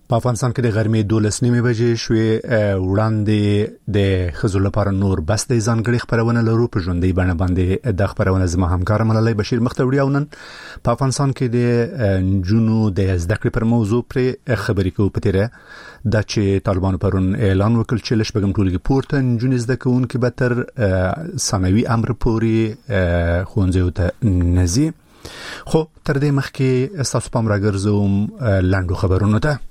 په افغانستان کې د غرمې 12:30 بجې شوې. وړاندې د خزو لپاره نور بس د ځانګړي خبرونه لرو په ژوندۍ بڼه باندې د خبرونه زما همکار ملالۍ بشیر مختوړي او نن په افغانستان کې د جنو د زده کړې پر موضوع پر خبرې کوو. په تیره د چې طالبانو پرون اعلان وکړ چې لشبګم ټولګي پورته جنو زده کوونکي به تر ثانوي امر پورې ښوونځیو ته نزي. خو تر دې مخکې تاسو پام راګرځوم لاندو خبرونو ته.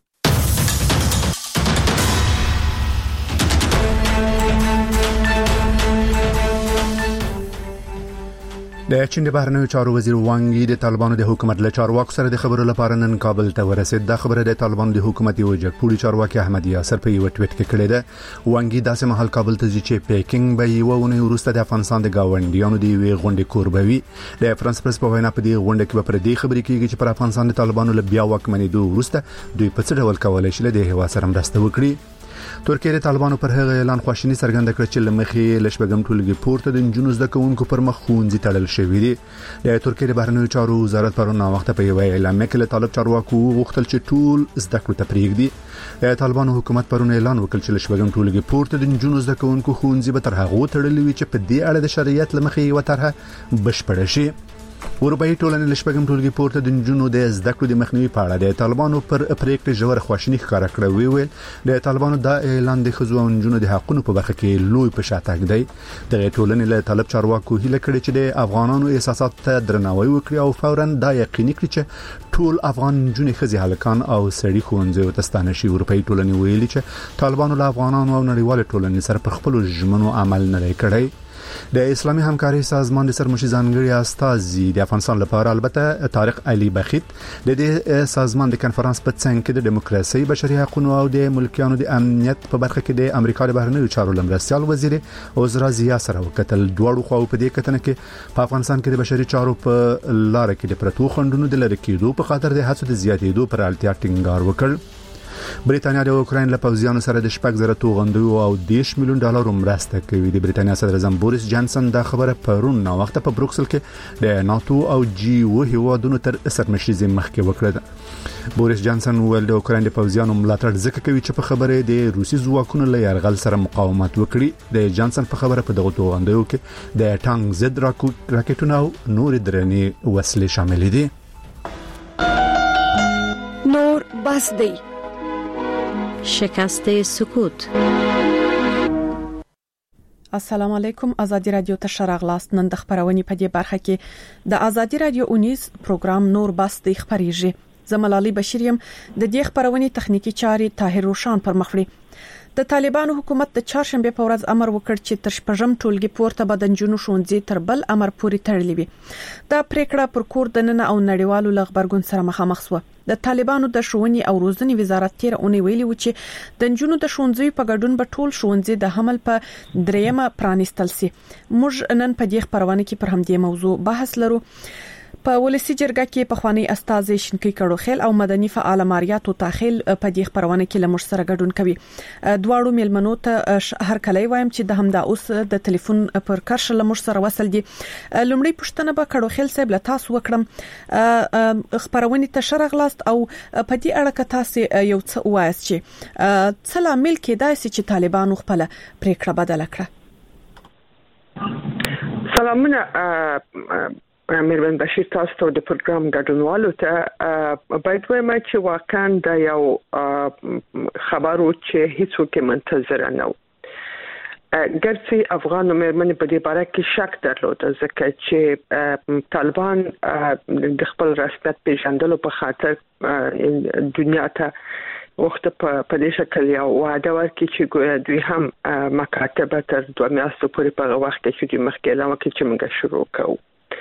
د چین د بهرنیو چارو وزیر وانګ یي د طالبانو د حکومت له چارواکو سره د خبرو لپاره نن کابل ته ورسید. د خبره د طالبانو د حکومت یو جګپوړي چارواکي احمد یاسر په یو ټویټ کې کړی ده. وانګ یي داسې مهال کابل ته ځي چې پیکینګ به یو ونې وروسته د افغانستان د گاونډیانو د وی غونډې کوربوي. د فرانس پرس په وینا په دې غونډه کې به پر دې خبرې کیږي چې پر افغانستان د طالبانو له بیا واکمنېدو وروسته دوی په څه ډول کولای شي د هوا سره مرسته وکړي. ترکیه د طالبانو پر هغه اعلان خواشینی څرګنده کړه چې لمخې لشبګم ټولګي پورته د جنونو زده کوونکو پر مخ ښوونځي تړل شوی دی. د ترکیه د بهرنیو چارو وزارت پرون وخت په یو اعلان کې له طالب چارواکو غوښتل چې ټول زده کړو ته پریږدي. د طالبانو حکومت پرون اعلان وکړ چې لشبګم ټولګي پورته د جنونو زده کوونکو ښوونځي به تر هغه تړلې وي چې په دې اړه د شریعت لمخې یو طرحه بشپړ شي. اروپایي ټولنې لشبګم ټولګي پورته د جنونو د زده کړو د مخنیوي په اړه د طالبانو پر پریکړې ژور خواشینی ښکاره کړې ویل د طالبانو د اعلان د خزو او جنونو د حقونو په برخه کې لوی په شاتګ دی. د ټولنې له طالب چارواکو هیله کړې چې د افغانانو احساسات ته درناوی وکړي او فوراً دا یقیني کړي چې ټول افغان جنې خزي هلکان او سړي ښوونځي ته ستانه شي. اروپایي ټولنې ویلي چې طالبانو له افغانانو او نړیوال ټولنې سره پر خپل ژمنو عمل نه کړی. د اسلامي همکاري سازمان د سرمشي ځانګړي استازي د افغانستان لپاره البته طارق علي بخیت د دې سازمان د کنفرانس په څنګ کې د دیموکراسي بشري حقوقو او د ملکیانو د امنیت په برخه کې د امریکا د بهرنیو چارو لمرستیال وزیر عزرا زیا سره وکتل. دوړو خو په دې کتنه کې په افغانستان کې د بشري چارو په لار کې د پرتو خندونو د لری کېدو په خاطر د هڅو د زیاتېدو پر اړتیا ټینګار وکړ. بریټانیا د اوکراین له پوځیانو سره د 8,000 توغندیو او $10 میلیون مرسته کوي. د بریټانیا صدر اعظم بوریس جانسن دا خبره پرون نو وخت په بروکسل کې د ناتو او G7 هیوادونو تر سرمشيزي مخکې وکړه. بوریس جانسن ویل د اوکراین د پوځیانو ملاتړ ځکه کوي چې په خبره د روسي ځواکونو له یرغل سره مقاومت وکړي. د جانسن په خبره په دغه توغندیو کې د ټانک ضد راکټونو او نور درنې وسلې شامل دي. نور بس دی شکست سکوت. السلام علیکم. آزادی رادیو ته شراغلاست. نن د خبرونې په دې برخه کې د آزادی رادیو اونیز پروګرام نور بس دی خبريږي. زملالي بشیریم د دې خبرونې تخنیکی چارې طاهر روشان پر مخ وړي. د طالبانو حکومت د چهارشنبه په ورځ امر وکړ چې تر شپږم ټولګي پورته بدن جنو شونځي تر بل امر پوري تړلې وي. دا پریکړه پر کور دننه او نړیوالو لغبرګون سره مخامخ شو. د طالبانو د ښوونې او روزنې وزارت تیر اونۍ ویلي و چې د جنونو د شونځي په ګډون به ټول شونځي د حمل په دریمه پرانیستل سي. موږ نن په دې خبرونه کې پر همدې موضوع بحث لرو. په ولسی جرګه کې په خواني استاد شینکی کړو خیل او مدني فعال ماریاتو تاخیل په دې خبرونه کې لمر سره ګډون کوي. دواړو میلمنو ته هر کله وایم چې د همدا اوس د ټلیفون پر کرش لمر سره وصل دي. لومړی پښتنه به کړو خیل صاحب له تاسو وکړم. خبرونه ته شرغلاست او په دې اړه که تاسو یو څه وایاست چې څه لامل کېدای شي چې طالبانو خپل پریکړه بدل کړه. سلامونه مېرمن بشیر، تاسو ته د پروګرام ګډونوالو ته باید وایم چې واقعا دا یو خبرو چې هیڅوک منتظر نه و. ګرځي افغان مېرمنې په دې باره کې شک درلود ځکه چې طالبان د خپل رسمیت پیژندلو په خاطر دنیا ته وخت په دې شکل یو وعده ورکړي چې دوی هم مکاتبه تر 2 میاشتو پورې په وخت کې چې مخکې اعلان وکړي چې موږ شروع کوو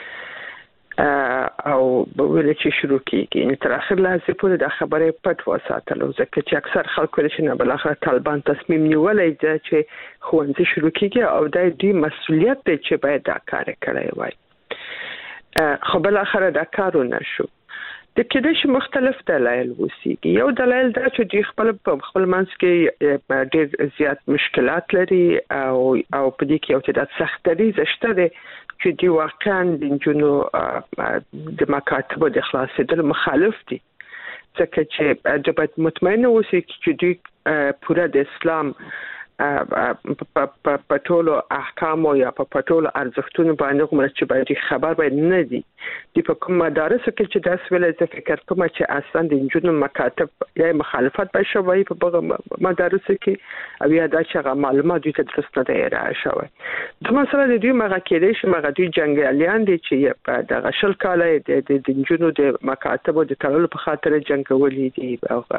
او ویل چې شروع کیږي. ان تر اخر لحظه پورې د خبرې پټ وساتلو ځکه چې اکثر خلکو چې نه بلخره طالبان تصمیم نیولای دی چې ښوونځي شروع کیږي او د دې مسؤلیت دی چې باید دا کار کړی وای. خو بلخره دا کارونه شو. د کېدې مختلف دلایل وسیږي. یو دلایل دا چې د خپل منځ کې ډېر زیات مشکلات لري او په دې کې یو تعداد سختري زشته دي چې دی واقعا د جنو د مکاتبو د خلاصېدل مخالف دي. ځکه چې د باید مطمئن اوسئ چې دوی پوره د اسلام په ټولو احکام او یا په ټولو ارزښتونو باندې کوم چې باید خبر باید نه دي په کوم مدارس کې چې داس ویل ځکه فکر کوم چې اصلا د انجونو مکاتب یا مخالفت به شوی په مدارس کې او یا دا چې معلومات دوی ته درست نه دی راشوي د مثلا د دوی مغه کېدې چې مغه دوی جنگیالیان دي چې په دغه شل کال د انجونو د مکاتب او د تړلو په خاطر جنگولې دي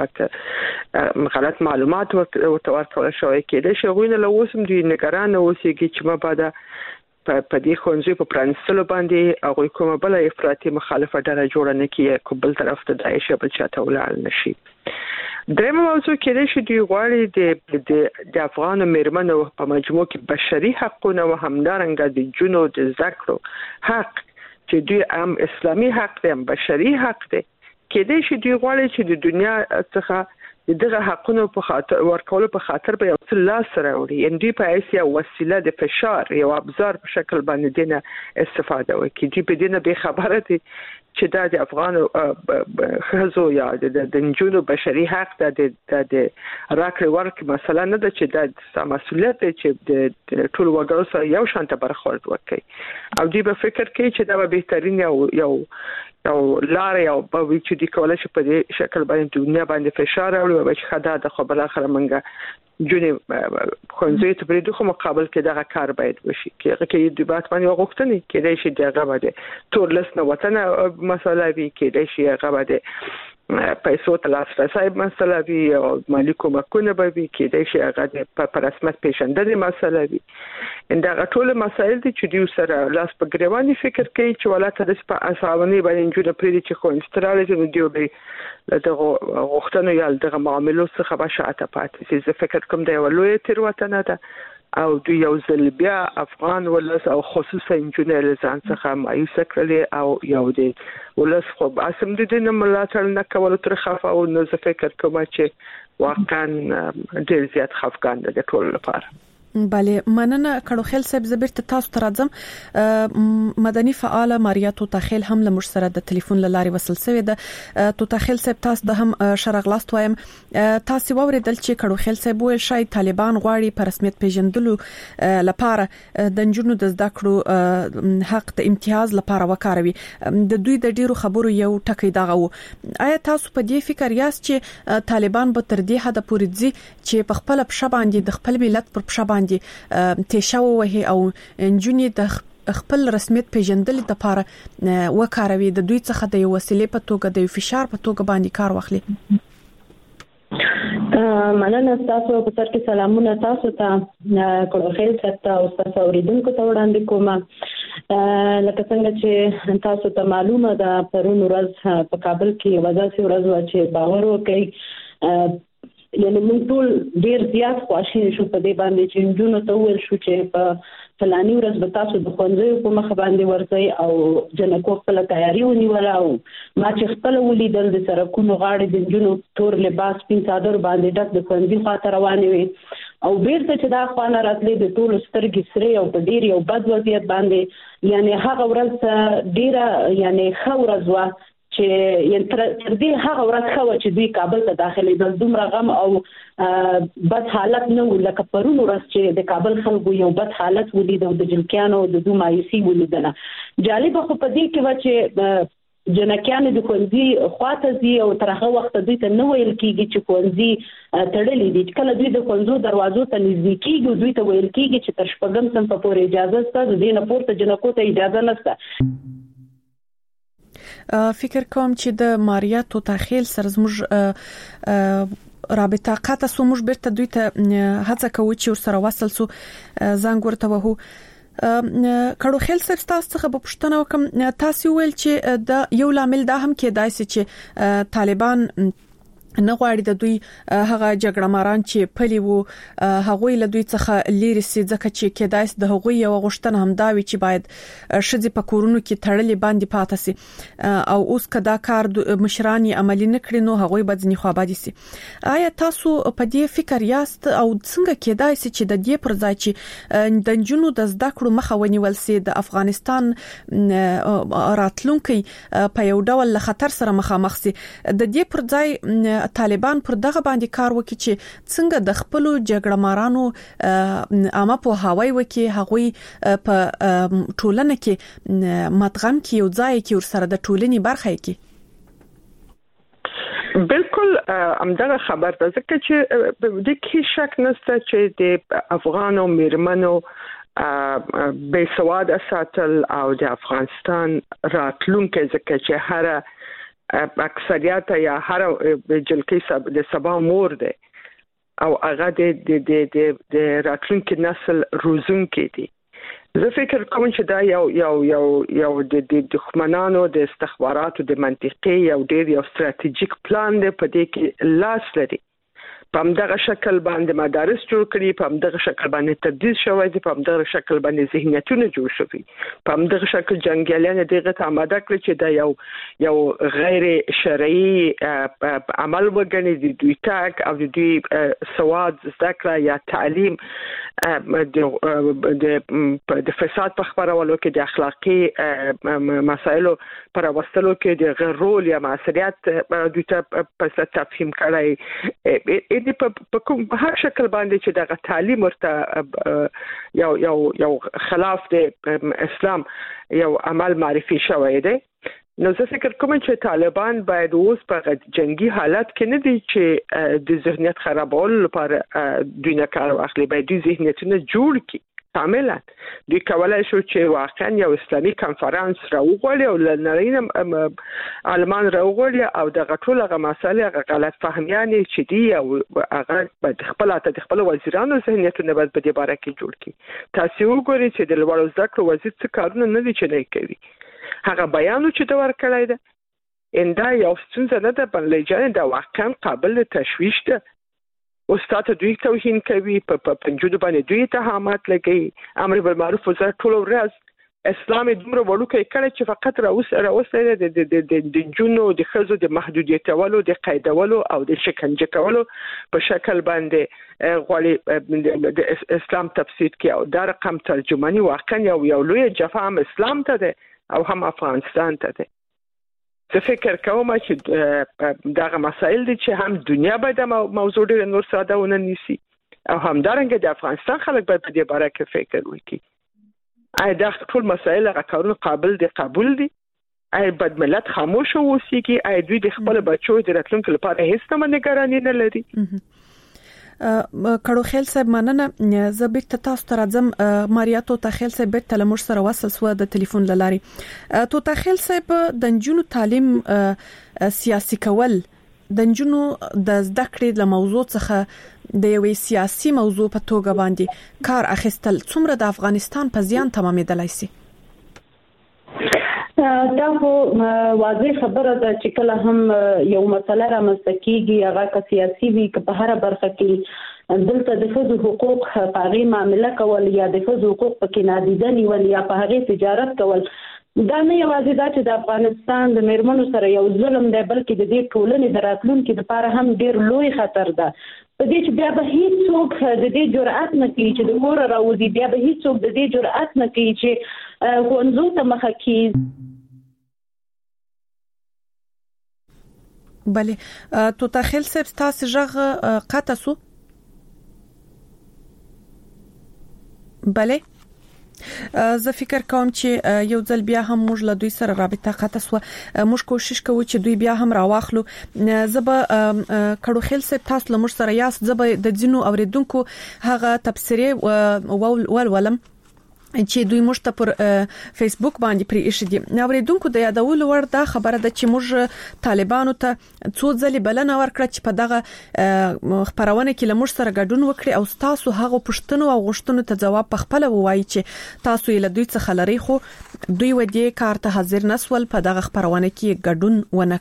او غلط معلومات ورته شوی کې د شغوینه لوسم دي نگران اوسېږي چې ما بعد په دې خونځي په پرانستلو باندې او کومه بل افراطي مخالفه ډله جوړه نه کیږي کوم بل طرف ته دایښ بل چاته ولال نشي درېم موضوع کې د شې دی غواړي د افغان مېرمنو په مجموع کې بشري حقوقونه او همدارنګه د جنو د ذکر حق چې دوی هم اسلامي حق دي هم بشري حق دي کې د شې دی غواړي چې د دنیا څخه دغه حقونو په خاطر ورکول په خاطر به یو څه لاس راوړي ان دې په ایسیا وسیله د فشار یو ابزار په شکل باندې دینه استفاده وکړي چې په دینه به خبره دي چې د افغان خزو یا د جنونو بشري حق د راکړې ورکړې مسله نه ده چې د مسؤلیت چې د ټول وګړو سره یو شانته برخورد وکړي او دې په فکر کې چې دا به بهترین یو لار یو په چې د کولای شي په دې شکل باندې دنیا باندې فشار راوړي او چې خدای د خپل اخر منګه جونې خونځي ته پرې دوه مقابل کې دغه کار باید وشي کې د بات باندې وغوښتنې کې د شي دغه باندې تور لسنه وطن مسله وی کې د شي هغه باندې پیسو تلاسرسي مسله وی او مالی کومکونه به وی کې د شي هغه په رسمیت پیژندنې مسله وی دا ټول مسایل دي چې دوی سره لاس په ګریواني فکر کوي چې ولاته د په اساوني باندې جوړ پرې چې خو استراله دي دوی دغه غوښتنه یا دغه معاملو څخه به شاته پاتې شي زه فکر کوم د ولوي تر وطن ده او دوی یو ځل بیا افغان ولس او خصوصا انجنیر ځان څخه مایوس کړل او یو دی ولس خو اسم د دې ملاتړ نه کول تر خفه او نو زه فکر کوم چې واقعا ډیر زیات خفقان ده د ټول لپاره بله مننه کړو خل صاحب زبرت تاسو ترځم مدني فعال ماریا توتاخیل هم له مشسره د ټلیفون لارې وصل شوی ده توتاخیل صاحب تاسو د هم شرغلاست وایم تاسو ووریدل چې کړو خل صاحب ویل شاید طالبان غواړي په رسمیت پیژندلو لپاره د جنونو د زده کړو حق د امتیاز لپاره وکاروي د دوی د ډیرو خبرو یو ټکی دغه وو آیا تاسو په دې فکر یاست چې طالبان به تر دې حد پورې ځي چې په خپل پښه باندې د خپل ملت پر پښه باندې تشاو وهي او انجونی د خپل رسمیت پیژندل لپاره وکاروي د دوی څخه د وسیلې په توګه د فشار په توګه باندې کار واخلي مننه تاسو په سر کې سلامونه تاسو ته کړو خیر ستاسو او تاسو اوریدونکو ته وړاندې کوم لکه څنګه چې تاسو ته معلومه ده پرون ورځ په کابل کې وځي ورځ و چې باور وکړي یعنی موږ ټول ډیر زیات خوشاله شو په دې باندې چې جنونو ته ویل شو چې په فلاني ورځ به تاسو د خونځي په مخ باندې ورځي او جنکو خپل تیاری ونیول او ما چې خپل ولیدل د سرکونو غاړې د جنونو تور لباس پین صادر باندې ډک د خونځي خاطر روانې وي او بیرته چې دا خوانه راتلې د ټول سترګې سره او په ډیر یو بد وضعیت باندې یعنی هغه ورځ ډیره یعنی خورز وا چې یعنی تر دې هغه ورځ خو چې دوی کابل ته داخلي د دومره غم او بد حالت نه ولکه پرون ورځ چې د کابل خلکو یو بد حالت ولید او د جلکانو د دوه مایوسي ولیدله جالب خو په دې کې و چې جنکیان د خونځي خواته زی او تر هغه وخت دوی ته نه ویل کیږي چې خونځي تړلې دي کله دوی د خونځو دروازو ته نږدې کیږي دوی ته ویل کیږي چې تر شپږم سم په پورې اجازه شته د دې نه پورته جنکو ته اجازه نشته فکر کوم چې د ماریا توتاخیل سره زموږ رابطه قطع سو موږ بیرته دوی ته هڅه کوو چې سره وصل سو زنګ ورته وهو کړو خل صاحب تاسو څخه په پښتنه وکم تاسو ویل چې د یو لامل دا هم کېدای شي چې طالبان نه غواړي د دوی هغه جګړه ماران چې پلي وو هغه له دوی څخه لري سي ځکه چې کېدای د هغه یو غوښتنه هم دا وي چې باید شذ په کورونو کې تړلې باندې پاتې سي او اوس کدا کار مشرانی عملی نکړي نو هغه به ځنی خو آبادی سي. آیا تاسو په دې فکر یاست او څنګه کېدای سي چې د دې پر ځای چې د جنونو د زده کړو مخه ونیول سي د افغانستان راتلونکي په یو ډول خطر سره مخامخ سي د دې پر ځای طالبان پر دغه باندې کار وکړي چې څنګه د خپل جګړه مارانو عامه په هواي وکي هغوی په ټولنه کې مدغم کې یو ځای کې ورسره د ټولنې برخه کې بالکل همدغه خبر ده ځکه چې د کې شک نشته چې د افغانو میرمنو بے سواد ساتل او د افغانستان راتلونکي ځکه چې هر اکثریت یا هر جلکې د سبا مور ده او هغه د راتلونکي نسل روزونکي دي. زه فکر کوم چې دا یو د دښمنانو د استخباراتو د منطقي یو ستراتیژیک پلان دی په دې کې لاس لري. په همدغه شکل باندې مدارس جوړ کړي، په همدغه شکل باندې تدریس شوی دی، په همدغه شکل باندې ذهنیتونه جوړ شوي، په همدغه شکل جنگیالان دغه ته آماده کړ چې دا یو غیر شرعي عمل وګڼي د دوی تاک او د دوی سواد زده کړه یا تعلیم د فساد په خبرولو کې د اخلاقی مسایلو پر واستلو کې د غیر رول یا مسؤلیت دوی ته پس تفهیم کړای په کوم هر شکل باندې چې دغه تعلیم ورته یو خلاف د اسلام یو عمل معرفي شوی دی. نو زه فکر کوم چې طالبان باید اوس په جنگي حالت کې نه دي چې د ذهنیت خرابولو لپاره دوی نه کار واخلي، باید دوی ذهنیتونه جوړ کړي کاملا. دوی کولای شو چې واقعا یو اسلامي کنفرانس راوغوړي او لنرین عالمان راوغوړي او د غټولغه مسالې غلط فهمیان چې دی او هغه د خپل وزیرانو ذهنیتونه باید په دې باره کې جوړ کړي. تاسو وګورئ چې د لوړو زده کړو وزیر څه کارونه نه دي چې نه کوي. هغه بیان چې دا ورکړی ده انده یو څنګه نه ده بلې جان دا واقعا قابل تشویش ده. استاد دوی توهین کوي په پنځو باندې دوی اتهامات لګي، امر بالمعروف وزارت ټول ورځ اسلام دومره وړوکی کړي چې فقط راوسه د جنونو د خزو د محدودیتولو د قیدولو او د شکنجه کولو په شکل باندې غوړي د اسلام تفسیر کې او دا رقم ترجمانی واقعا یو لوی جفا هم اسلام ته ده او هم افغانستان ته ده. زه فکر کوم چې دغه مسائل دي چې هم دنیا باید موضوع ډېر نور ساده ونه نیسي او همدارنګه د افغانستان خلک باید په دې باره کې فکر وکړي. آیا دا ټول مسائل هغه کارونه قابل دي قبول دي؟ آیا باید ملت خاموش اوسېږي؟ آیا دوی د خپل بچو د راتلونکي لپاره هیڅ نگرانی نه لري؟ کړو خیل صاحب مننه. زه بیرته تاسو ته راځم. ماریا توتا خیل صاحب بیرته لمر سره وصل سو د ټلیفون لاري. توتا خیل صاحب د جنونو تعلیم سیاسي کول د جنونو د زده کړې د موضوع څخه د یوې سیاسي موضوع په توګه باندې کار اخیستل څومره د افغانستان په زیان تمامېدلای شي؟ دا خو واضح خبره ده چې کله هم یو مسله رامنځته کیږي هغه که سیاسي وي که په هر برخه کې دلته د ښځو حقوق په هغې معامله کول یا د ښځو حقوق پکې نادیده نیول یا په هغې تجارت کول دا نه یوازې دا چې د افغانستان د میرمنو سره یو ظلم دی بلکې د دې ټولنې د راتلونکي لپاره هم ډېر لوی خطر ده. په دې چې بیا به هیڅوک د دې جرأت نه کوي چې د کور راوځي، بیا به هیڅوک د دې جرأت نه کوي چې ښوونځو ته مخه کړي. بله توتا خیل صاحب تاسو ژغ قطع سو؟ بله زه فکر کوم چې یو ځل بیا هم موږ له دوی سره رابطه قطع سو. موږ کوشش کوو چې دوی بیا هم راواخلو. زه به کړو خیل صاحب تاسو له موږ سره یاست، زه به د ځینو اوریدونکو هغه تبصره ولولم چې دوی موږ ته پر فیسبوک باندې پری ایښی دي. اوریدونکو د یادولو ور دا خبره ده چې موږ طالبانو ته څو ځلې بلنه ورکړه چې په دغه خبرونه کې لمر سره ګډون وکړي او تاسو هغه پښتنو او غوښتنو ته جواب په خپل ووایي چې تاسو یې له دوی څخه لري خو دوی ودی کار ته حاضر نسول په دغه خبرونه کې ګډون ونه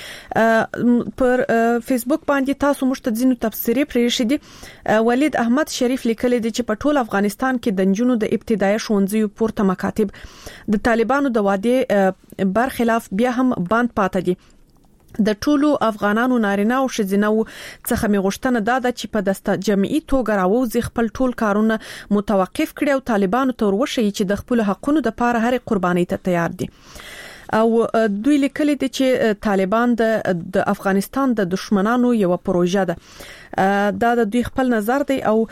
کړ. پر فیسبوک باندې تاسو موږ ته ځینو تفسیری پری ایښی دي. ولید احمد شریف لیکلی دی چې په ټول افغانستان کې د جنونو د ابتدایي ښوونځیو پورته مکاتب د طالبانو د وعده برخلاف بیا هم بند پاتې دي. د ټولو افغانانو نارینه او ښځینه څخه می غوښتنه ده چې په دسته جمعي توګه راوځي خپل ټول کارونه متوقف کړي او طالبانو ته ورشي چې د خپل حقونو لپاره هر قرباني ته تیار دي. او دوی لیکلي دي چې طالبان د افغانستان د دشمنانو یو پروژه ده. دا د دوی خپل نظر دی. او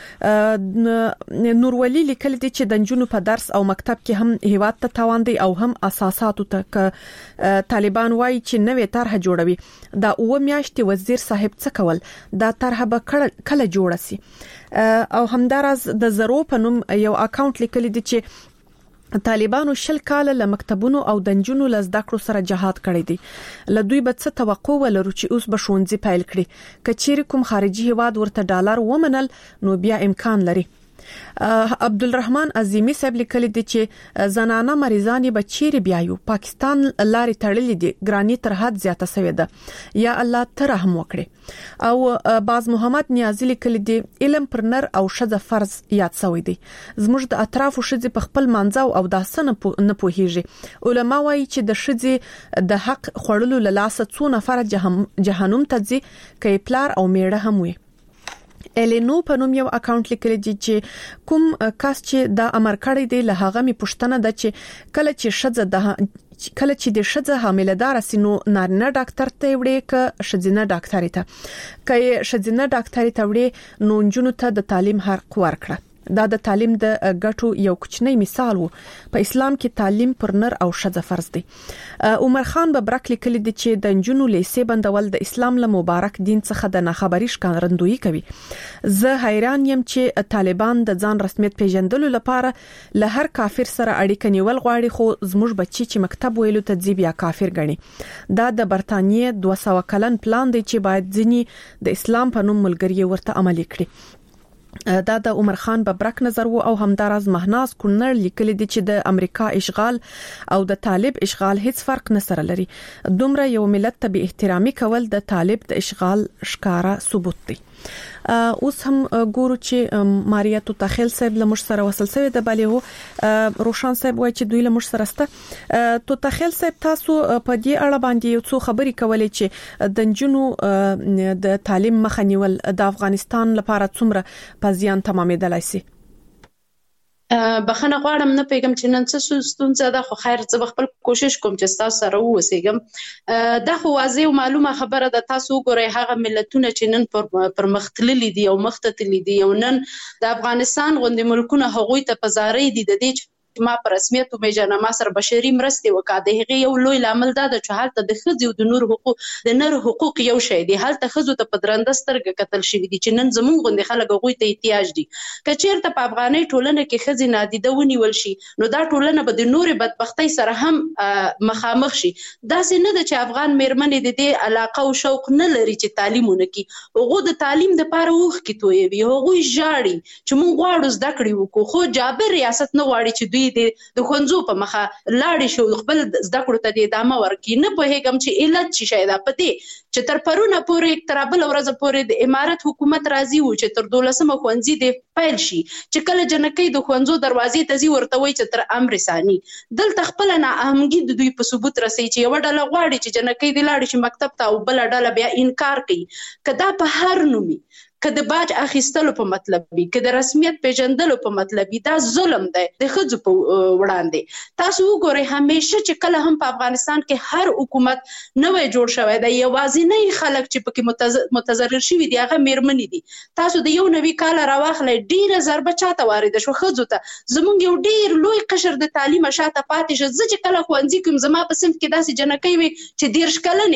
نورولي لیکلي دي چې د جنونو په درس او مکتب کې هم هیواد ته تاوان دی او هم اساساتو ته طالبان وایي چې نوې طرح جوړوي. دا 9 میاشتې وزیر صاحب څه کول دا طرح به کله جوړ شي. او همدارس د زرو په نوم یو اکاونټ لیکلي دي چې طالبانو 10 کال له مکتبونو او دنجونو لزده کړو سره جهاد کړی دی. له دوی به څه توقع ولرو چې اوس به ښوونځي پیل کړي. کچېری کوم خارجي هواد ورته ډالر ومنل نو بیا امکان لري. عبدالرحمن عظیمی صاحب لیکلی دی چې زنانه مریضانی به چیرې بیایو. پاکستان لارې تړلې دي. ګرانی تر حد زیاته شوې ده. یا الله ته رحم وکړي. او باز محمد نیازی لیکلی دی علم پر نر او ښځه فرض یاد شوی دی. زموږ د اطرافو ښځې په خپل منځو او داسنه نه پوهیږي. علما وایي چې د ښځې د حق خړلو له لاسه څو نفر جهنم ته ځي کای پلار او میړه هم وي. الینو په نوم یو اکاونټ لیکلی دی چې کوم کس چې دا امر کړی دی له هغه می پوښتنه ده چې کله چې د ښځه حامله‌دار سينو نارینه ډاکټر ته وړي ک ښځینه ډاکټر ته کای ښځینه ډاکټر ته وړي نو جنونو ته د تعلیم حق ورکړه. دا د تعلیم د ګټو یو کوچنی مثال وو. په اسلام کې تعلیم پر نر او ښځه فرض دی. عمر خان به برک لیکلی دی چې د جنونو لیسې بندول د اسلام له مبارک دین څخه د ناخبري ښکارندویي کوي. زه حیران یم چې طالبان د ځان رسمیت پیژندلو لپاره له هر کافر سره اړیکه نیول غواړي خو زموږ بچي چې مکتب ویلو ته ځي بیا کافر ګڼي. دا د برتانیې 200 کلن پلان دی چې باید ځینی د اسلام په نوم ملګری ورته عملي کړي. دا د عمر خان ببرک نظر وو. او همدارز مهناز کورنر لیکلی دی چې د امریکا اشغال او د طالب اشغال هیڅ فرق نه سره لري. دومره یو ملت ته به احترامي کول د طالب د اشغال ښکارا ثبوت دی. اوس هم ګورو چې ماریا توتاخیل صاحب له مش سره وصل شوی د بالیو روشان صاحب وایي چې دوی له مش سره سته. توتاخیل صاحب تاسو په دې اړه باندې یو څو خبرې کولې چې د جنونو د تعلیم مخه نیول د افغانستان لپاره څومره په زیان تمامېدلای شي. بخنه غواړم نه پیغام چې نن څه ستونزه ده خو خیر زه خپل کوشش کوم چې تاسو سره ووسېږم. دا خو واضح او معلومه خبره ده. تاسو وګورئ هغه ملتونه چې نن پر مختللي دي او مختتلي دي او نن د افغانستان غوندي ملکونه هغوی ته پزاري دي د دې ما پر رسمیت او میجنامه سره بشري مرستې وکړه. د هغې یو لوی لامل دا ده چې هلته د ښځې او د نر حقوق یو شی دي. هلته ښځو ته په درنده سترګه کتل شوي دي چې نن زموږ غوندې خلک هغوی ته احتیاج دي. که چېرته په افغاني ټولنه کې ښځې نادیده ونیول شي نو دا ټولنه به د نورې بدبختۍ سره هم مخامخ شي. داسې نه ده چې افغان میرمنې د دې علاقه او شوق نه لري چې تعلیم ونه کړي. هغوی د تعلیم دپاره اوښکې تویوي. هغوی ژاړي چې موږ غواړو زده کړې وکړو خو جابر ریاست نه غواړي چې دوی د ښوونځو په مخه لاړې شو خپل زده کړو ته ادامه ورکړي. نه پوهېږم چې علت څه شی ده په دې چې تر پرونه پورې تر بله ورځ پورې د امارت حکومت راضي و چې تر 12مه ښوونځي د پیل شي چې کله جنکۍ د ښوونځو دروازې ته ځي ورته وایي چې تر امر ثاني. دلته خپله نااهنګي د دوی په ثبوت رسوي چې یوه ډله غواړي چې جنکۍ دې لاړې شي مکتب ته او بله ډله بیا انکار کوي. که دا په هر نومي که د باج اخیستلو په مطلب وي که د رسمیت پیژندلو په مطلب وي دا ظلم دی د ښځو په وړاندې. تاسو وګورئ همیشه چې کله هم په افغانستان کې هر حکومت نوی جوړ شوی دی یوازینی خلک چې پکې متضرر شوي دي هغه میرمنې دي. تاسو د یو نوي کال راواخلئ ډیره ضربه چاته وارده شوه ښځو ته. زموږ یو ډیر لوی قشر د تعلیمه شاته پاتې شه. زه چې کله ښوونځي کوم زما په صنف کې داسې جنکۍ وي چې 13 کلنې وي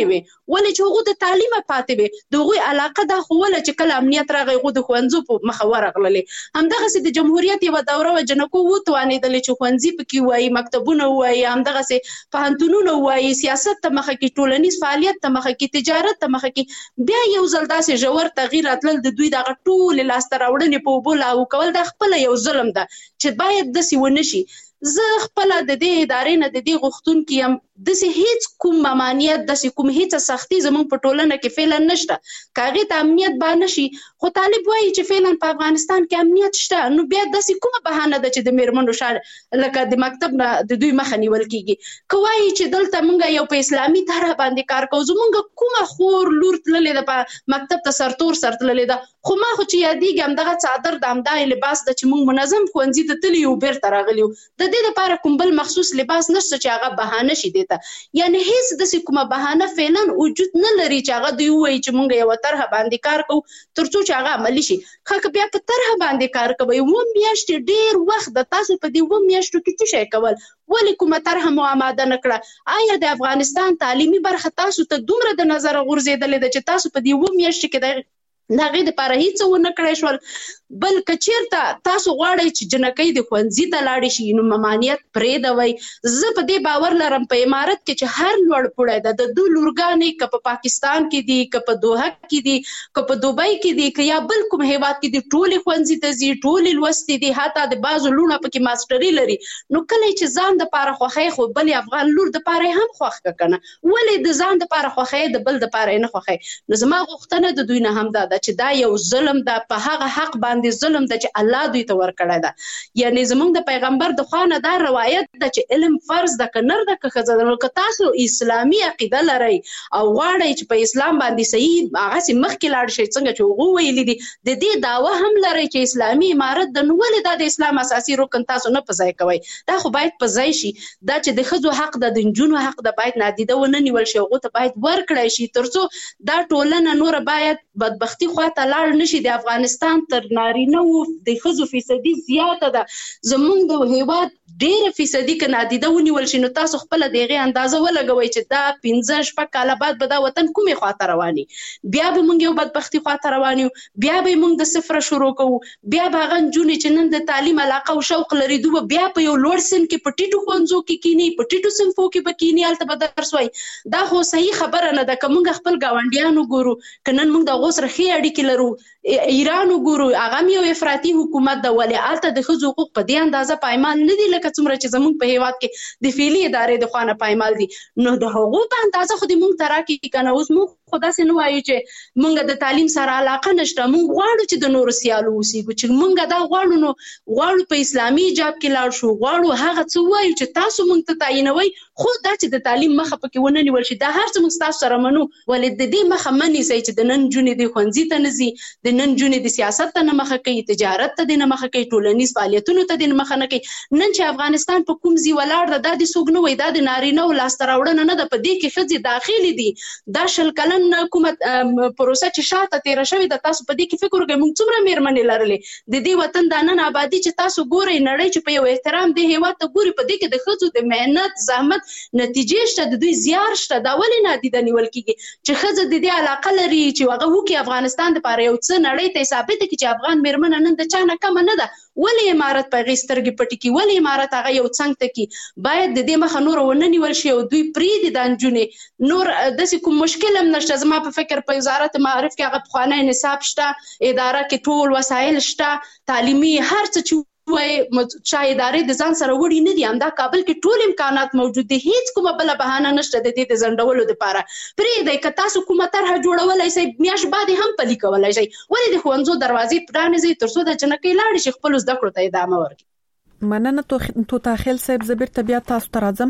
ولې چې هغه د تعلیم پاتې وي دغه علاقه د خوله چې کله امنیت راغی غو د خوندزو په مخور غللې همدغه سي د جمهوریت یو دوره و جنکو وتوانیدل چې خوندزي پکې وای مکتبونه وای همدغه سي پهنټونونه وای سیاست ته مخه کې ټولنیز فعالیت ته مخه کې تجارت ته مخه کې بیا یو ځل داسې ژور تغییر اتل د دوی دغه ټول لاس تراوړنې په بوله او کول د خپل یو ظلم ده چې باید د سی ونشي زه خپل د دې ادارې نه د دې غوښتون کیم د سه هیڅ کوم ممانعت د سه کوم هیڅ سختي زموږ په ټولنه کې فعلا نشته کاغه ته امنیت با نشي خو طالب وایي چې فعلا په افغانستان کې امنیت شته نو بیا د سه کومه بهانه ده چې د میرمنو شار لکه د مکتب نه د دوی مخه نیول کیږي کوي چې دلته مونږ یو په اسلامي طرح باندې کار کوو زمونږ کومه خور لور تللې ده مکتب ته سرتور تللې ده خو ما خو چې یادېږم دغه څادر د امدای لباس د چې مونږ منظم خوندزي ته تلی یو بیرته راغلیو د دې لپاره کوم بل مخصوص لباس نشته چې هغه بهانه شي دیته یعنی هیڅ د کومه بهانه فعلا وجود نه لري چې هغه دی وایي چې مونږ یو طرح باندې کار کوو ترڅو چې هغه عملی شي خو بیا په طرح باندې کار کوي و میاشتې ډیر وخت د تاسو په دې و میاشتو کې څه شي کول ولې کومه طرح مو آماده نکړه آیا د افغانستان تعلیمي برخه تاسو ته دومره د نظر غورځیدلې ده چې تاسو په دې و میاشتې کې دا غي د پاره هیڅ ونه کړی شول بل کچیرته تاسو غواړئ چې جنکۍ د خوندزي ته لاړ شي نو ممانعت پرې دوي زه په دې باور لرم په امارت کې چې هر لوړ پړی د دوه لورګانې ک په پاکستان کې دي ک په دوحه کې دي ک په دوبۍ کې دي ک یا بل کوم هیواد کې دي ټول خوندزي ته زی ټول لوستي دي حتی د بازو لونه پکې ماستري لري نو کله چې ځان د پاره خوخی خو بل افغان لور د پاره هم خوخ کنه ولې د ځان د پاره خوخی د بل د پاره نه خوخی نو زما غوښتنه د دوی نه هم ده چې دا یو ظلم ده په هغه حق باندې ظلم ده چې الله دوی ته ورکړی ده یعنی زمونږ د پیغمبر د خوانه دا روایت ده چې علم فرض ده کنر ده که خزانه که تاسو اسلامي عقیده لرئ او غواړئ چې په اسلام باندې صحیح هغه سي مخکې لاړ شي څنګه چې هغه ویلي دي د دې داوا هم لرئ چې اسلامي امارت د نوول د اسلام اساسي رکن تاسو نه پځای کوي دا خو باید پځای شي دا چې د خزو حق ده د جنونو حق ده باید نادیده ونه نیول شي هغه ته باید ورکړی شي ترڅو دا ټولنه نور باید بدبختی خواته لاړ نشي د افغانستان تر نارینه وو د خزو فیصدي زیاته ده زمونږ د هیواد ډیره فیصدي ک نادیده ونیول شي نو تاسو خپل دغه اندازه ولګوي چې دا 15 شپه کاله بعد به دا وطن کومه خواته رواني بیا به مونږ یو بدبختی خواته رواني بیا به مونږ د صفر شروع کوو بیا به غنجونی چې نن د تعلیم علاقه او شوق لري دوه بیا په یو لوړ سن کې پټیټو خونځو کې کینی پټیټو سنفو کې بکینی الته به درس وای دا خو صحیح خبره نه ده کومه خپل گاونډیانو ګورو کنن مونږ د غوسر خي اړیکې لرو ایران وګورو هغه یو افراطي حکومت د ولایت د خزو حقوق په دې اندازه پایمال نه دي لکه څومره چې زموږ په هیواد کې د فعلی ادارې د خوانه پایمال دي نو د حقوق په اندازه خو د مونږ تراکي کنه اوس مونږ خدا سي نو وایو چې مونږ د تعلیم سره علاقه نشته مونږ غواړو چې د نور سیالو وسیګو چې مونږ دا غواړو نو غواړو په اسلامي جاب کې لاړ شو غواړو هغه څه وایو چې تاسو مونږ ته تعینوي خو دا چې د تعلیم مخه پکې ونه نیول شي دا هر څه مونږ تاسو سره منو ولې د دې مخه منی سي چې د نن جونې د خوندزي ته نزي د نن جونې د سیاست ته نه مخه کوي تجارت ته نه مخه کوي ټولنیز فعالیتونو ته نه مخه نه کوي نن چې افغانستان په کوم ځای ولاړ ده د سوګنو وای د نارینه او لاس تراوړنه نه ده په دې کې خځې داخلي دي دا شل کلن حکومت پروسه چې شاته تیر شوی د تاسو په دې کې فکر وکړئ موږ څومره میرمنې لرلې د دې وطن د نن آبادی چې تاسو ګورئ نړۍ چې په یو احترام د هیواد ته ګوري په دې کې د خځو د مهنت زحمت نتیجې شته د دوی زیار شته دا ولې نادیده نیول کیږي چې خځه د دې علاقه لري چې هغه وکي افغانستان د پاره یو څه نړۍ ته ثابت کړي چې افغان میرمن نن د چا نه کم نه ده ولې امارت په غیسترګي پټي کې ولې امارت هغه یو څنګه ته کې باید د دې مخه نور ونه نیول شي او دوی پری دي دانجونې نور د کوم مشکل هم نشته زما په فکر په وزارت معارف کې هغه خوانه نصاب شته اداره کې ټول وسایل شته تعلیمي هر څه وای چا ادارې د ځان سره وړي نه دي همدا کابل کې ټول امکانات موجود دي هیڅ کومه بل بهانه نشته د دې زندولو لپاره پرې د کتا سو کومه طرح جوړولای شي میاش بعد هم پلي کولای شي ولې د خوندزو دروازې پرانیزي ترڅو د جنکې لاړ شي خپل زده کړو ته ادامه ورکړي مننه تو تاخیل صاحب زبیر طبيعت تاسو ته راځم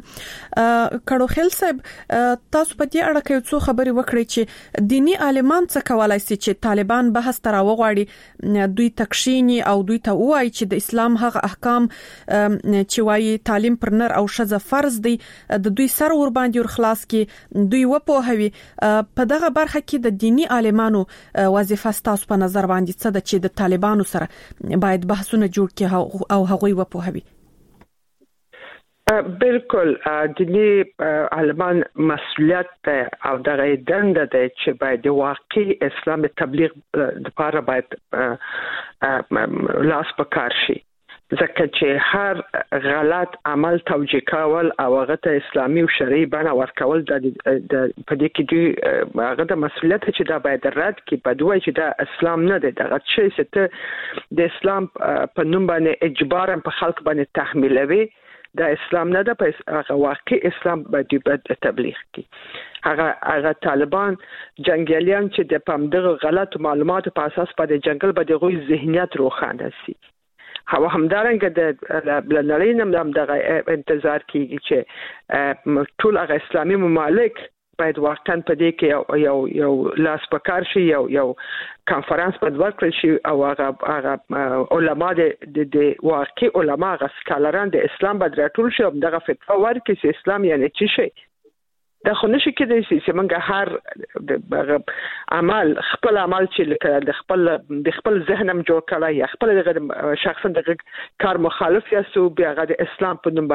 کړو خل صاحب تاسو په دې اړه کې څو خبري وکړي چې دینی عالمان څه کولای شي چې طالبان بحث تر وغواړي دوی تکشینی او دوی ته وایي چې د اسلام هغه احکام چې وایي تعلیم پر نر او ښځه فرض دي د دوی سر ور باندې ور خلاص کی دوی وپوهوي په دغه برخه کې د دینی عالمانو وظیفه تاسو په نظر باندې څه ده چې د طالبانو سره باید بحثونه جوړ کړي او هغوی وپوهوي بالکل دینی عالمان مسؤلیت او دغه دنده ده چې باید واقعي اسلام تبلیغ لپاره باید لاس پکار شي ځکه چې هر غلط عمل توجیه کول او هغه ته اسلامي او شرعي بڼه ورکول د پدې کې دی هغه د مسؤلیت چې دا باید رد کړي په دوی چې دا اسلام نه دی دغه شی چې د اسلام په نوم باندې اجبارا په خلک باندې تحمیلوي دا اسلام نه ده په هغه واقعي اسلام باید تبلیغ کړي هغه طالبان جنگیالیان چې د پامدغه غلط معلوماتو په اساس په د جنگل باندې غوي ذهنیت روښانه سي هو همدارنګه د بلنړین هم دغه انتظار کیږي چې ټول هغه اسلامي ممالک باید واقعا په دې کې یو لاس پکار شي یو کانفرنس په ورکړل شي او هغه علما د واقعي علما هغه سکالران د اسلام باید راټول شي او دغه فتوا ورکړي چې اسلام یعنی څه شي دا خو نشي کېدای چې موږ هر عمل خپل عمل چې لکه د خپل ذهنم جوړ کړای یا خپل د شخصا د کار مخالف یا سو بیا د اسلام په نوم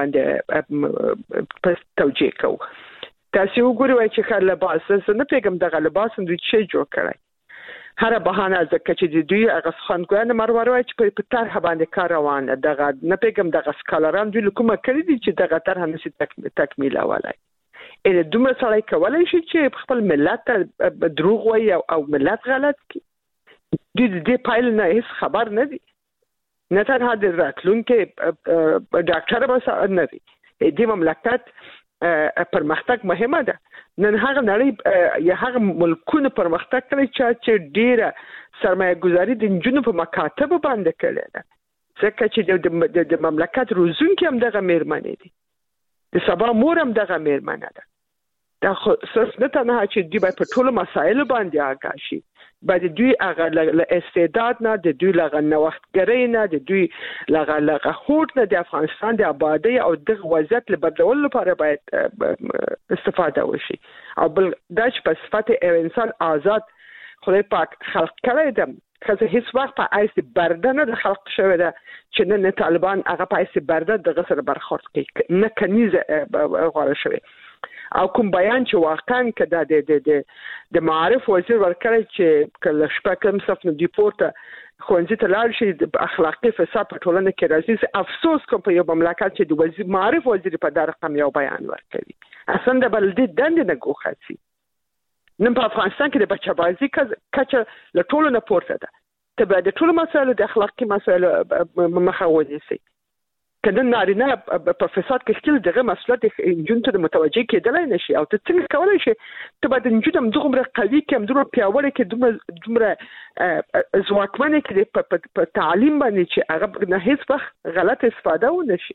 باندې توجیه کوو تاسو وګورئ چې کار لباس نه پیغام دغه لباس دوی چې جوړ کړای هر بهانه ځکه چې دوی هغه خانګوان مروروي چې په طرح باندې کار روان دغه نه پیغام دغه سکالران دوی کومه کړی دي چې دغه طرح نشي تکمیل اولای دومره سړی کولای شي چې خپل ملت ته دروغ وایي او ملت غلط کړي د پایل نه هیڅ خبر نه دي نه تنها د راتلونکي ډاکټر به نه دي د مملکت پرمختګ مهمه ده نن هغه نړۍ یا هغه ملکونه پرمختګ کوي چې ډیره سرمایه گذاري د جنونو په مکاتب باندې کړي ده ځکه چې د مملکت روزونکي هم دغه میرمنې دي د سبا مور هم دغه میرمنه ده دا خو صرف نه تنها چې دوی په ټولو مسایلو باندې آگاه شي باید دوی هغه له استعداد نه د دوی له نوښتګرۍ نه د دوی له هوډ نه د افغانستان د آبادی او د وضعیت له بدلولو لپاره باید استفاده وشي او بل دا چې په صفت انسان آزاد خدای پاک خلق کړی ده خاصه هیڅ وخت په ایسي برده نه د خلق شوی ده چې نن طالبان هغه په ایسي برده د غسر برخورد کوي نه کنيزه غواړي شوی او کوم بیان چې واقعا کده د معارف وزیر ورکړی چې کله شپږم صف نه دیپورته خوندې ته لاړ شي د اخلاقي فساد په ټولنه کې راځي افسوس کوم په یو مملکت چې د وزیر معارف وزیر په دغه رقم یو بیان ورکړي اصلا د بلدي دند نه ګوخاتي نن په افغانستان کې د بچبازي کچه له ټولو نه پورته ده ته به د ټولو مسایلو د اخلاقي مسایلو مخه ونیسي کله نارینه په فساد کې خپل دغه مسؤلیت انجن ته متوجه کېدلای نشي او ته څنګه کولای شي ته به د انجن دغه قوي کې دومره پیاوړی کې دومره ځواکمن کې په تعلیم باندې چې هغه نه هیڅ وخت غلط استفاده ونشي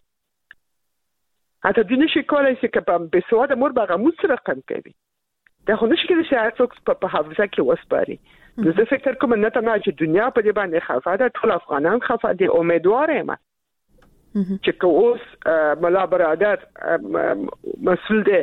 اته د نشي کولای شي چې په سواد مور به غموس رقم کوي دا خو نشي کېدای چې هغه په حافظه کې وسپاري زه فکر کوم نه ته چې دنیا په دې باندې خفه ده ټول افغانان خفه دي امیدوار یم چې کوس ملا برادر مسؤل دی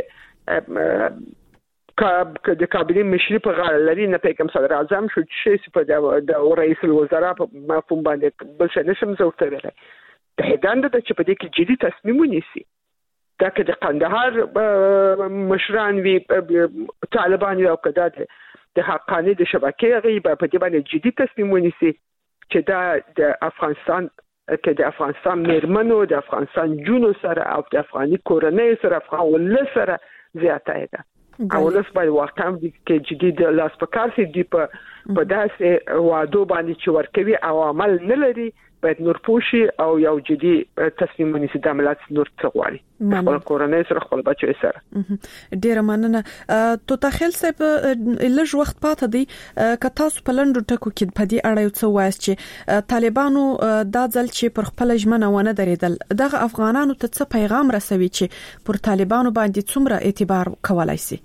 د کابینې مشري په غاړه لري نه پیغام صدر اعظم شو چې په د رئیس الوزرا په مفهوم باندې بل څه نشم زوته ویلای د هداند د چې په دې کې جدي تصمیم ونیسي دا که د قندهار مشران وی طالبان او کدا د حقانی د شبکې غي په دې باندې جدي تصمیم ونیسي چې دا د افغانستان کې د افغانستان میرمنو د افغانستان جنو سره او د افغاني کورنۍ سره افغان ول سره زیاته ده او ولس باید واقعا کې جدي د لاس پکار سي دی په داسې وادو باندې چې ورکوي او عمل نه لري باید نور پوشي او یو جدي تصمیم ونیسي د عملیات نور څغوالي خپل کورنۍ سره خپل بچو سره ډیر مننه تو تخیل صاحب لږ وخت پاتې دی که تاسو په لندو ټکو کې په دې اړه یو څه وایي چې طالبانو دا ځل چې پر خپل ژمنه ونه درېدل دغه افغانانو ته څه پیغام رسوي چې پر طالبانو باندې څومره اعتبار کولای شي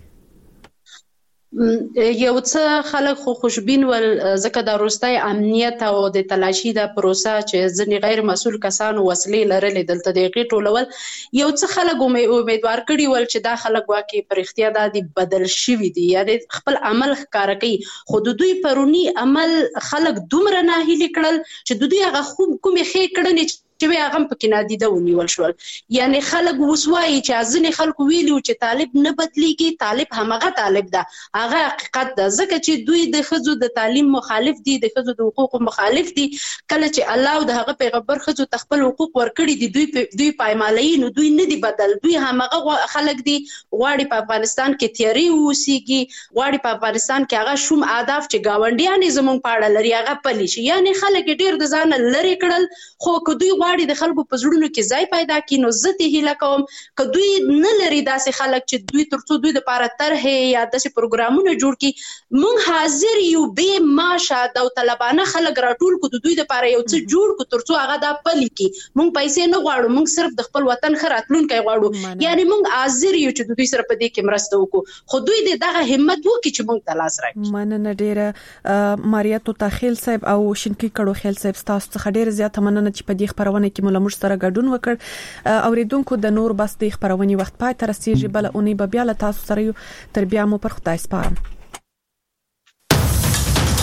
یو څه خلک خو خوشبین ول ځکه د روستای امنیت او د تلاشي د پروسه چې ځنی غیر مسؤل کسانو وسلې لرلې دلته د غیټولول یو څه خلک امیدوار کړي ول چې دا خلک واکي پر اختیار د بدل شوی دي یعنی خپل عمل ښکار کوي خو د دوی پرونی عمل خلک دومره ناهیلي کړل چې د دوی هغه کومې خې کړنې چې هغه پکې نادیده ونیول شول. یعنی خلک وسوایي چې ځینې خلکو ویلو چې طالب نه بدلیږي، طالب همغه طالب ده، هغه حقیقت ده، ځکه چې دوی د ښځو د تعلیم مخالف دي، د ښځو د حقوقو مخالف دي. کله چې الله او د هغه پیغمبر ښځو ته خپل حقوق ورکړي دي، دوی پایمالي نو دوی نه دي بدل، دوی همغه خلک دي غواړي په افغانستان کې تیاری ووسیږي، غواړي په افغانستان کې هغه شوم اهداف چې گاونډیان زمونږ په اړه لري هغه پلي شي. یعنی خلک ډیر د ځان لري کړل، خو که دوی غواړي د خلکو په زړونو کې ځای پیدا کړي نو زه ته هیله کوم که دوی نه لري داسې خلک چې دوی ترڅو دوی د لپاره طرحې یا داسې پروګرامونه جوړ کړي، موږ حاضر یو به ماشه داوطلبانه خلک راټول کړو، دوی د لپاره یو څه جوړ کړو ترڅو هغه دا پلي کړي. موږ پیسې نه غواړو، موږ صرف د خپل وطن ښه راتلونکی غواړو. یعنی موږ حاضر یو چې دوی سره په دې کې مرسته وکړو، خو دوی دغه همت وکړي چې موږ ته لاس راکړي. مننه ډیره ماریا توتاخیل صاحب او شینکی کړو خیل صاحب، تاسو څخه ډیر زیات مننه چې په دې خبرونه کې مو لمر سره ګډون وکړ. اوریدونکو د نور بس د خبرونې وخت پای تر رسیدي، بل اونۍ به بیا له تاسو سره یو تر بیا مو پر خدای سپارم.